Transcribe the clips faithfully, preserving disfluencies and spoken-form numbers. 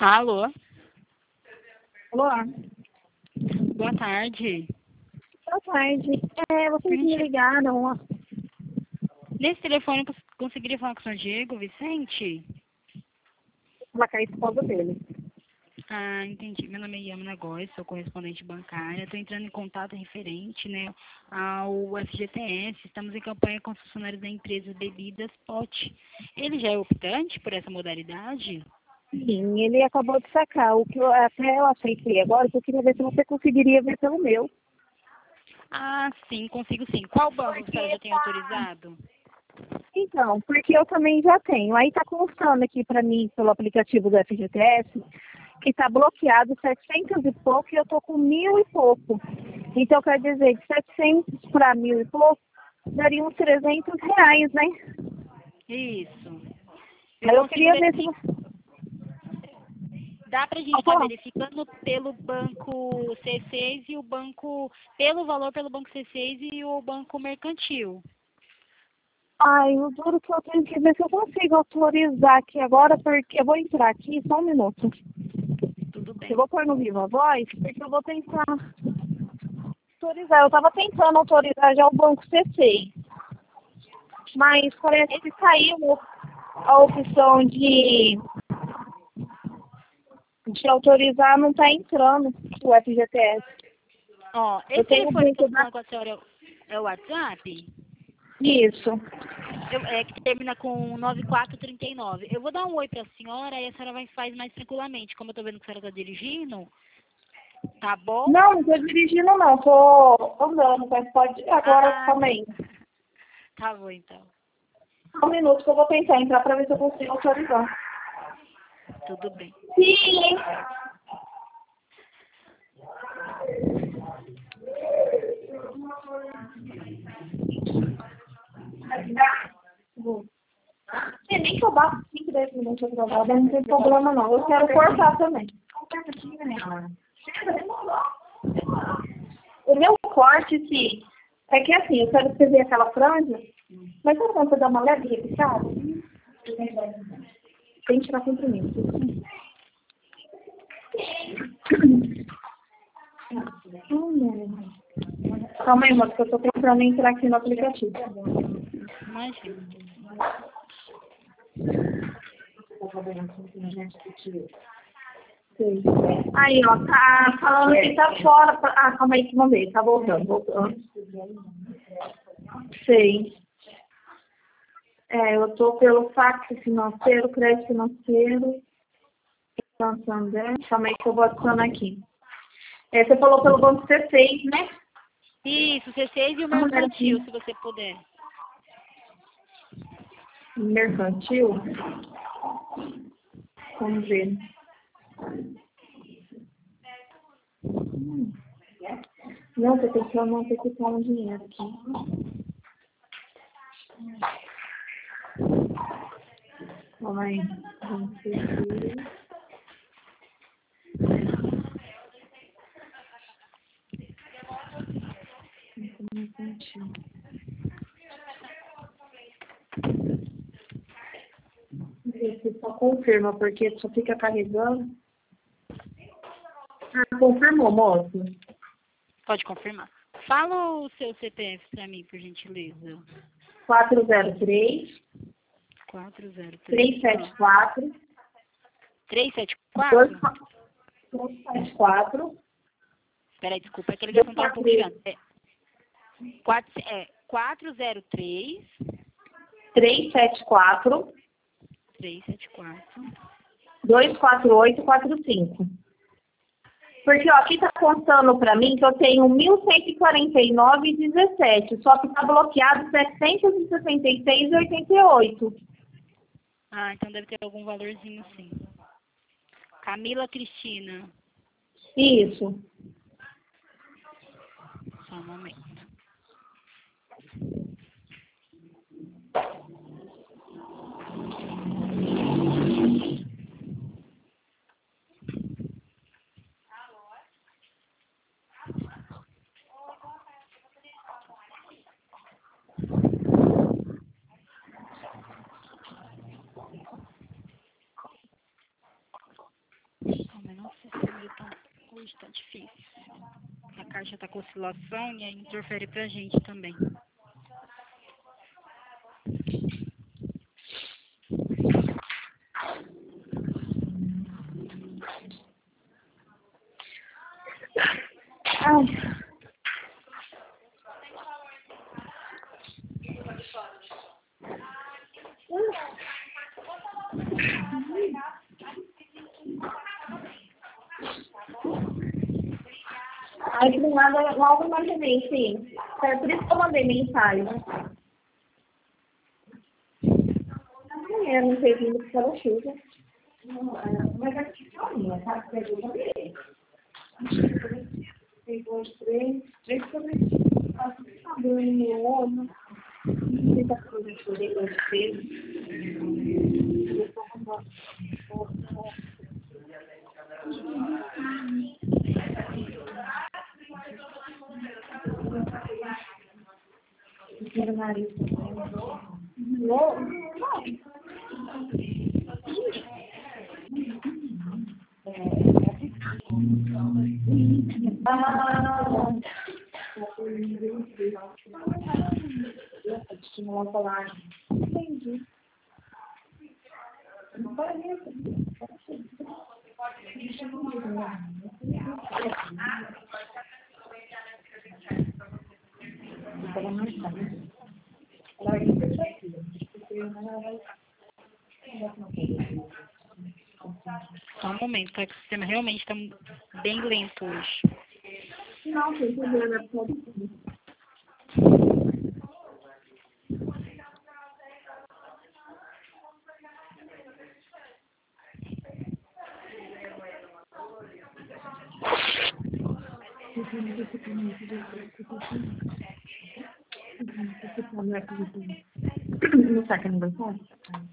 Alô, Olá, boa tarde. boa tarde. É, vocês me Gente, ligaram, ó. nesse telefone eu cons- conseguiria falar com o senhor Diego Vicente? Vai cair esposa dele. Ah, entendi. Meu nome é Yamina Góes, sou correspondente bancária. Estou entrando em contato referente, né, ao F G T S. Estamos em campanha com os funcionários da empresa Bebidas Pote. Ele já é optante por essa modalidade? Sim, ele acabou de sacar. O que eu até eu aceitei agora, porque eu queria ver se você conseguiria ver pelo meu. Ah, sim, consigo sim. Qual banco a senhora já tem autorizado? Então, porque eu também já tenho. Aí tá constando aqui para mim, pelo aplicativo do F G T S, que tá bloqueado setecentos e pouco e eu tô com mil e pouco. Então, quer dizer, de setecentos para mil e pouco, daria uns trezentos reais, né? Isso. Eu Aí eu consigo queria ver se verificar. você... Dá para a gente Pode estar falar. verificando pelo banco C seis e o banco, pelo valor pelo banco C seis e o banco mercantil. Ai, o duro que eu tenho que ver se eu consigo autorizar aqui agora, porque eu vou entrar aqui, só um minuto. Tudo Eu bem. vou pôr no Viva Voz, porque eu vou tentar autorizar. Eu estava tentando autorizar já o banco C seis, mas parece que saiu a opção de, de autorizar, não está entrando o F G T S. Ó, Eu esse tenho o telefone que eu banco tô da... falando com a senhora é o é o WhatsApp? Isso. Eu- é que termina com nove quatro três nove. Eu vou dar um oi pra senhora e a senhora vai faz mais tranquilamente. Como eu tô vendo que a senhora tá dirigindo, tá bom? Não, não estou dirigindo não, estou andando, mas pode... Agora, Ah, calma aí. tá bom então. Um minuto que eu vou tentar entrar para ver se eu consigo autorizar. Tudo bem. Sim. É, nem que eu bato cinco, dez minutos atrasada, não tem problema não. Eu quero cortar também. O meu corte, se... É que assim, eu quero fazer aquela franja, mas sabe quando você dá uma leve repichada? Tem que tirar comprimento. Calma aí, moço, que eu tô tentando entrar aqui no aplicativo. Imagina. Sei. Aí, ó, tá falando que tá fora. pra- Ah, calma aí que vamos ver. Tá voltando, voltando. Sei. É, eu tô pelo fax financeiro, crédito financeiro, Santander. Calma aí que eu vou adicionar aqui. É, você falou pelo banco C seis, né? Isso, C seis e o Vamos ver mercantil, aqui. se você puder. Mercantil. Vamos ver. Hum. Não, tô tentando antecipar um dinheiro aqui. Calma aí. Vamos ver. Mercantil. Você só confirma, porque só fica carregando. Ah, confirmou, moço. Pode confirmar. Fala o seu C P F pra mim, por gentileza. quatro zero três, quatro zero três. três sete quatro, três sete dois quatro? sete quatro, Peraí, desculpa, é que a dois ligação tá um quatro pouco chata. É, quatro, é quatro zero três, três sete quatro, três sete quatro. dois quatro oito quatro cinco. Porque, ó, aqui tá contando pra mim que eu tenho mil cento e quarenta e nove e dezessete, só que tá bloqueado setecentos e sessenta e seis e oitenta e oito. Ah, então deve ter algum valorzinho sim. Camila Cristina. Isso. Só um momento. Hoje tá difícil. A caixa tá com oscilação e aí interfere pra gente também. Ai. Aí do nada logo imaginei, sim. É por isso que eu mandei mensagem. É, não sei vindo porque ela chuva. Mas aqui só minha, tá? Pegou também. Um, dois, três, três sobre tá doendo meu olho. Muita coisa, eu chorei hoje cedo. Meu nariz. Não. Ah, estimular a falar. Entendi. Não parece. Só um momento, tá? Que o sistema realmente está bem lento hoje. Não, tem problema, pode ser. Não sabe que não vai falar?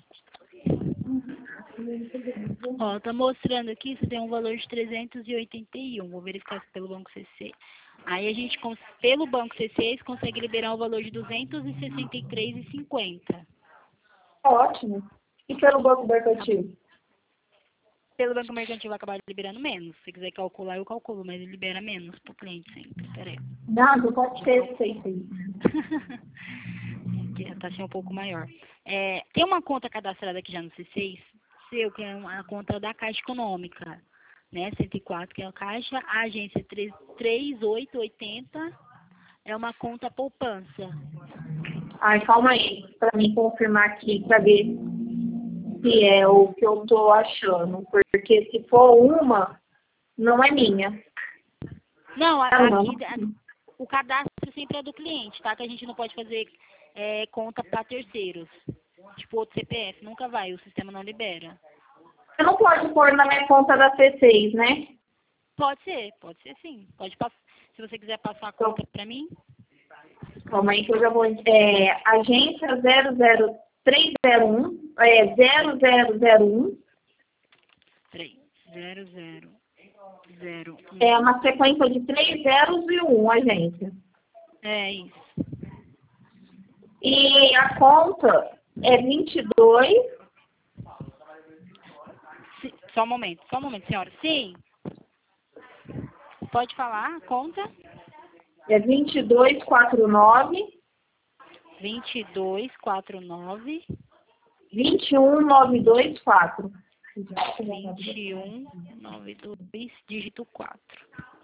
Ó, tá mostrando aqui, você tem um valor de trezentos e oitenta e um. Vou verificar se pelo Banco C C. Aí a gente, pelo Banco C C, consegue liberar um valor de duzentos e sessenta e três reais e cinquenta centavos. Ótimo. E pelo Banco Mercantil? Pelo Banco Mercantil vai acabar liberando menos. Se quiser calcular, eu calculo, mas ele libera menos pro cliente sempre. Pera aí. Não, não pode ser, sei, sei. Que a taxa é um pouco maior. É, tem uma conta cadastrada aqui já no C seis, seu, que é uma conta da Caixa Econômica, né? cento e quatro, que é a Caixa, a agência três mil oitocentos e oitenta é uma conta poupança. Ai, calma aí, para mim confirmar aqui, para ver se é o que eu tô achando. Porque se for uma, não é minha. Não, a- Não, aqui não. a- o cadastro sempre é do cliente, tá? Que a gente não pode fazer é, conta para terceiros. Tipo outro C P F, nunca vai, o sistema não libera. Você não pode pôr na minha conta da C seis, né? Pode ser, pode ser sim. Pode passar. Se você quiser passar a conta para mim. Calma aí que eu já vou... É, agência zero zero três zero um, é zero zero zero um. três zero zero zero um. É uma sequência de três zeros e um, agência. É isso. E a conta é vinte e dois. Si- Só um momento, só um momento, senhora. Sim. Pode falar a conta? É vinte e dois quarenta e nove. vinte e dois, quarenta e nove, vinte e um noventa e dois quatro. vinte e um, noventa e dois, dígito quatro.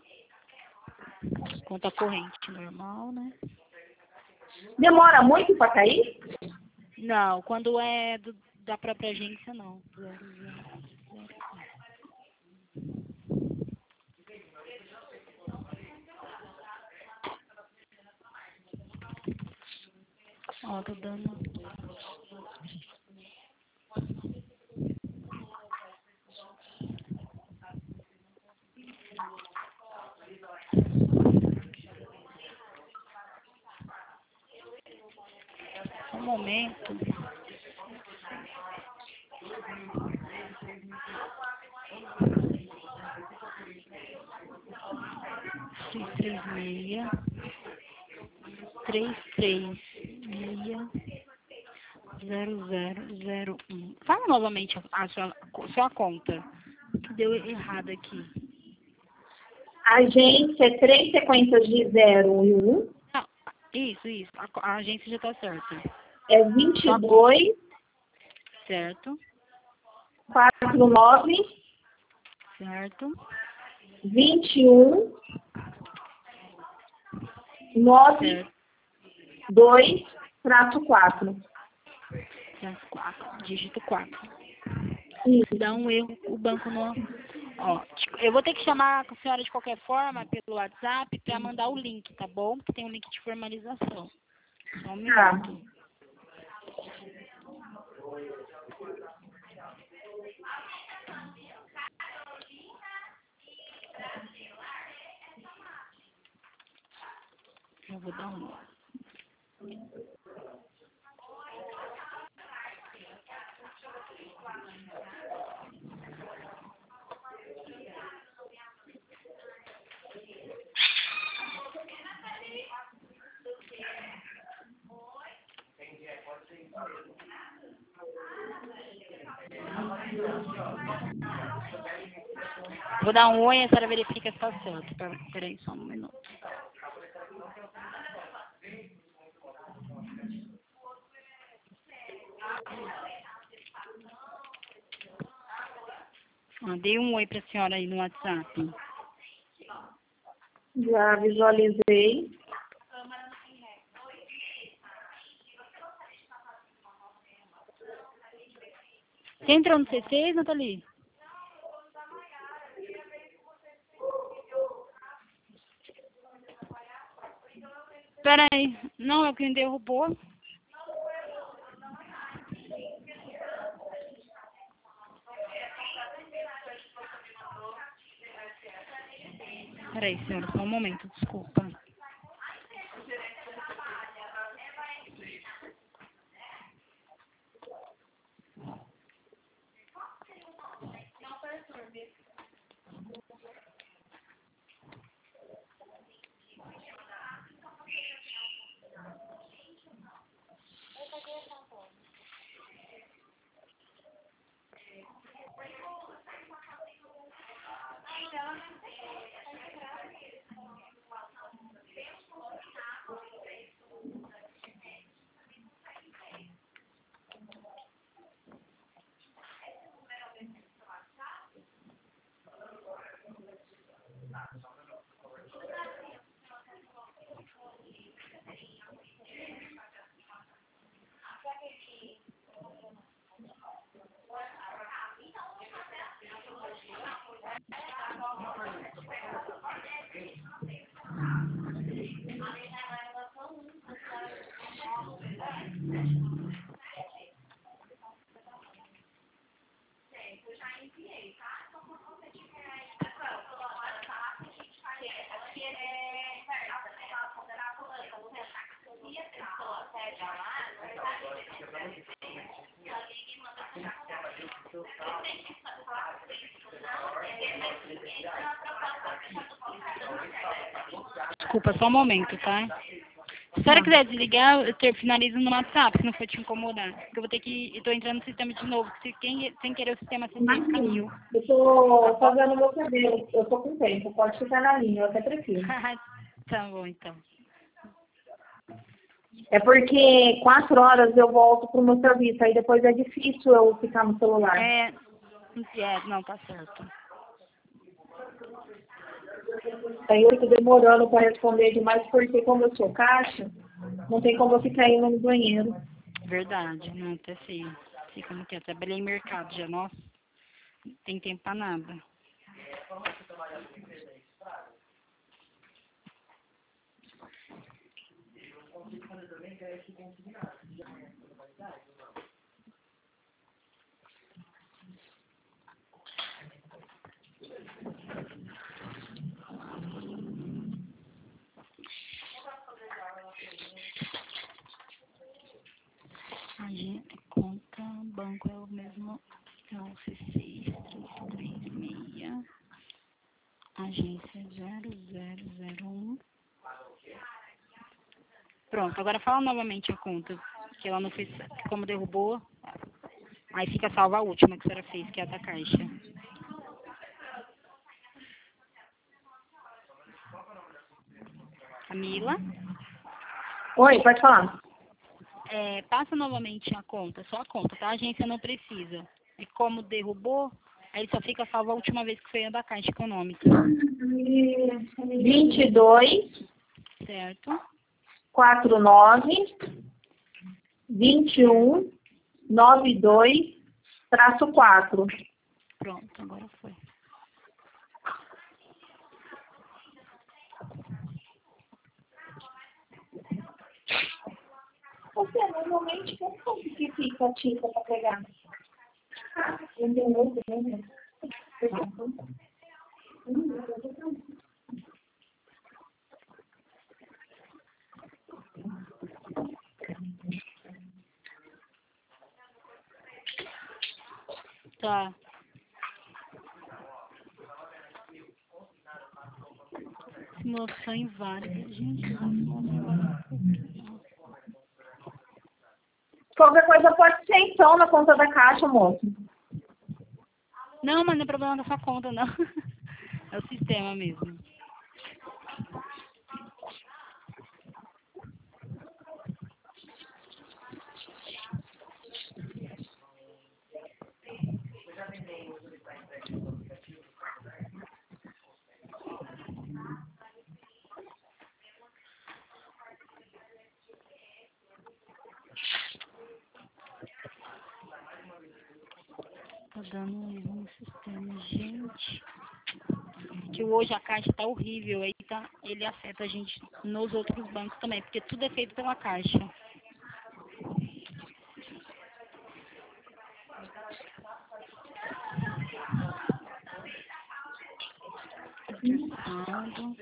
Conta corrente normal, né? Demora muito para cair? Não, quando é do, da própria agência, não. Zero, zero, zero. Ó, tô dando. Um momento. Seis, três, seis, três, três, seis, zero, zero, zero, um. Fala novamente a sua, a sua conta, que deu errado aqui. Agência três sequências de zero e um. Não, isso, isso. A, a agência já tá certa. É vinte e dois, Certo, quarenta e nove, certo, vinte e um, nove, certo. dois, traço quatro. Certo, quatro. Dígito quatro. Isso. Dá um erro, o banco não... Ó, eu vou ter que chamar a senhora de qualquer forma pelo WhatsApp para mandar o link, tá bom? Porque tem um link de formalização. Só um Tá. minuto. Eu vou dar um. Vou dar um oi e a senhora verifica se tá certo. Pera- Peraí, só um minuto. Ah, dei um oi pra senhora aí no WhatsApp. Já visualizei. Você entrou no C seis, Nathalie? Peraí. Não, é quem derrubou. Peraí, senhora, só um momento, desculpa. Desculpa, só um momento, tá? Se a senhora quiser desligar, eu ter- finalizo no WhatsApp, se não for te incomodar. Porque eu vou ter que... Eu tô entrando no sistema de novo. Se, quem, sem querer o sistema C seis caiu. Eu tô fazendo meu cabelo. Eu tô com tempo. Pode ficar na linha. Eu até prefiro. Tá bom, então. É porque quatro horas eu volto pro meu serviço. Aí depois é difícil eu ficar no celular. É... É, não, tá certo. Aí eu tô demorando para responder demais, porque como eu sou caixa, não tem como eu ficar indo no banheiro. Verdade, não, até sei. Sei como que é. Trabalhei em mercado já, nossa. Não tem tempo pra nada. A gente, conta, banco é o mesmo. Então, C seis três três seis. Agência zero zero zero um. Pronto, agora fala novamente a conta. Que ela não fez, como derrubou. Aí fica salva a última que a senhora fez, que é a da caixa. Camila? Oi, pode falar. É, passa novamente a conta, só a conta, tá? A agência não precisa. E como derrubou, aí só fica salvo a última vez que foi a da Caixa Econômica. vinte e dois, Certo? quarenta e nove, vinte e um, noventa e dois, traço quatro. Pronto, agora foi. Você, normalmente, como que fica a tinta para pegar? Entendeu? Tá. Simulação inválida. Gente, simulação inválida. Qualquer coisa pode ser então na conta da Caixa, moço. Não, mas não é problema da sua conta, não. É o sistema mesmo. Tá dando um erro no sistema, gente. Que hoje a Caixa tá horrível, aí tá, ele afeta a gente nos outros bancos também, porque tudo é feito pela Caixa. Ultrassando.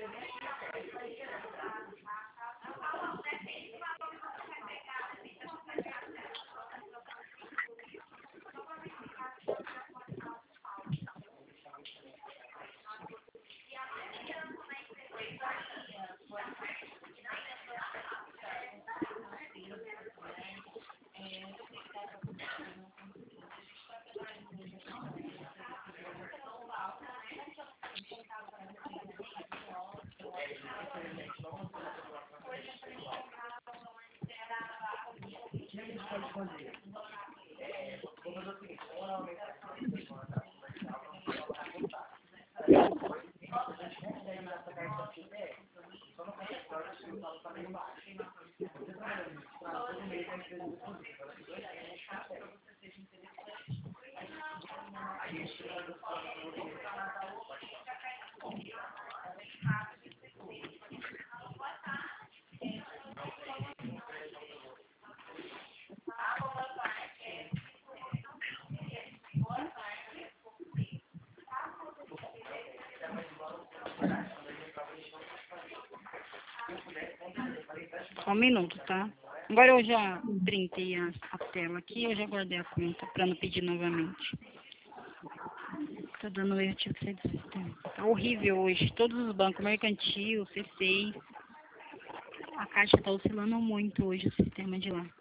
Só um minuto, tá? Agora eu já printei a, a tela aqui, eu já guardei a conta pra não pedir novamente. Tá dando erro, tive que sair do sistema. Tá horrível hoje. Todos os bancos, Mercantil, C seis. A Caixa tá oscilando muito hoje o sistema de lá.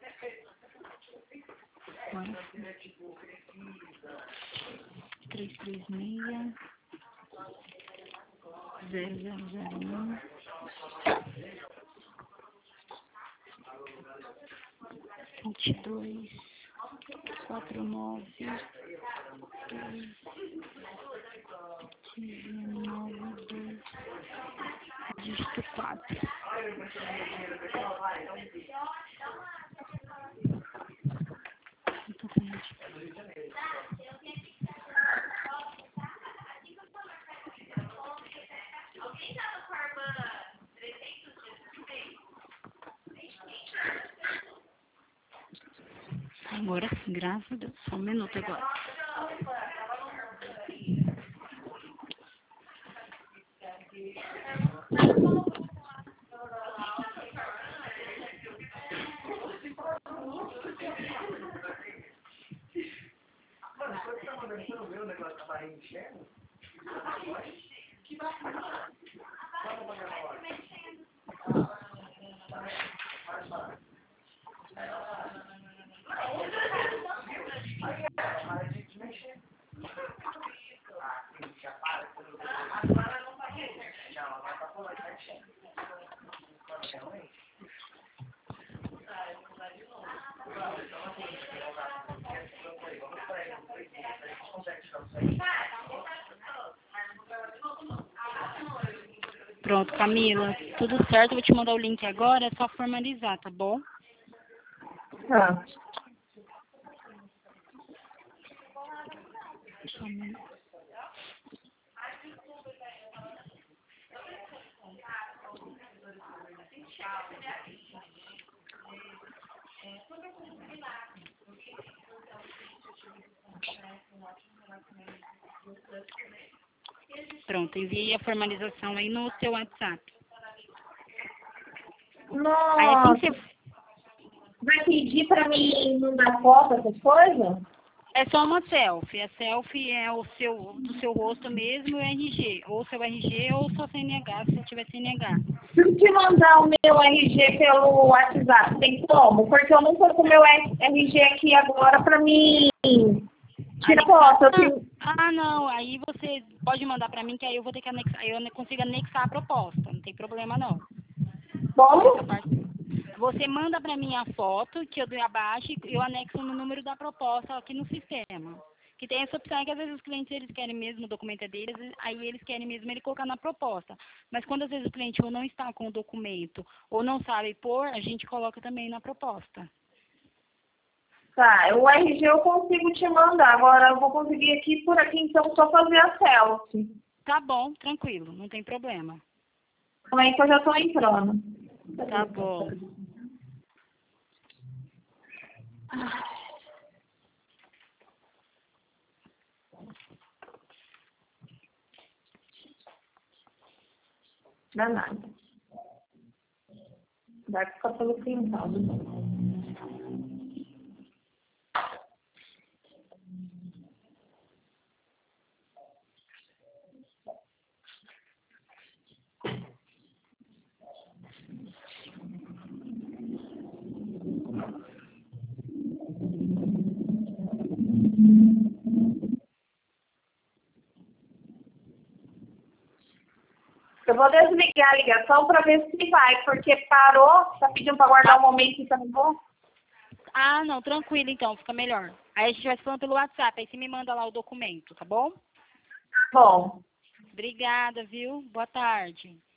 Agora. três três seis, zero zero zero um. vinte e dois, quarenta e nove, dois, dezenove, dois, dígito quatro. Agora sim, graças a Deus. Só um minuto agora. Pronto, Camila, tudo certo, eu vou te mandar o link agora, é só formalizar, tá bom? Tá. Pronto, enviei a formalização aí no seu WhatsApp. Aí Nossa, assim que você... vai pedir pra mim mandar foto, essas coisas? É só uma selfie. A selfie é o seu, do seu rosto mesmo e o R G. Ou seu R G ou sua C N H, se você tiver C N H. Se eu te mandar o meu R G pelo WhatsApp, tem como? Porque eu não tô com o meu R G aqui agora pra mim tirar foto. Eu tenho... Ah, não. Aí você pode mandar pra mim que aí eu vou ter que anexar. Aí eu consigo anexar a proposta. Não tem problema, não. Como? Essa parte. Você manda pra mim a foto que eu dei abaixo e eu anexo no número da proposta aqui no sistema. Que tem essa opção que às vezes os clientes eles querem mesmo, o documento é deles, aí eles querem mesmo ele colocar na proposta. Mas quando às vezes o cliente ou não está com o documento ou não sabe pôr, a gente coloca também na proposta. Tá, o R G eu consigo te mandar. Agora eu vou conseguir aqui por aqui, então só fazer a selfie. Tá bom, tranquilo, não tem problema. Como é que eu já tô entrando? Tá bom. Danada. Vai ficar pelo quintal. Eu vou desligar a ligação para ver se vai, porque parou, tá pedindo para guardar um momento e tá bom. Ah, não, tranquilo então, fica melhor. Aí a gente vai se falando pelo WhatsApp, aí você me manda lá o documento, tá bom? Bom. Obrigada, viu? Boa tarde.